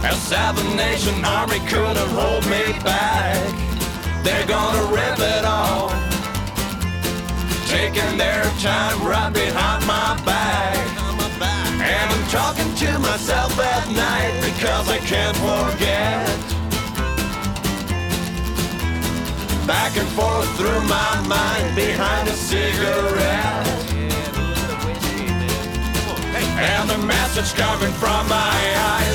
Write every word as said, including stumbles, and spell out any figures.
A Seven Nation Army couldn't hold me back. They're gonna rip it all, taking their time right behind my back. And I'm talking to myself at night because I can't forget. Back and forth through my mind behind a cigarette. And the message coming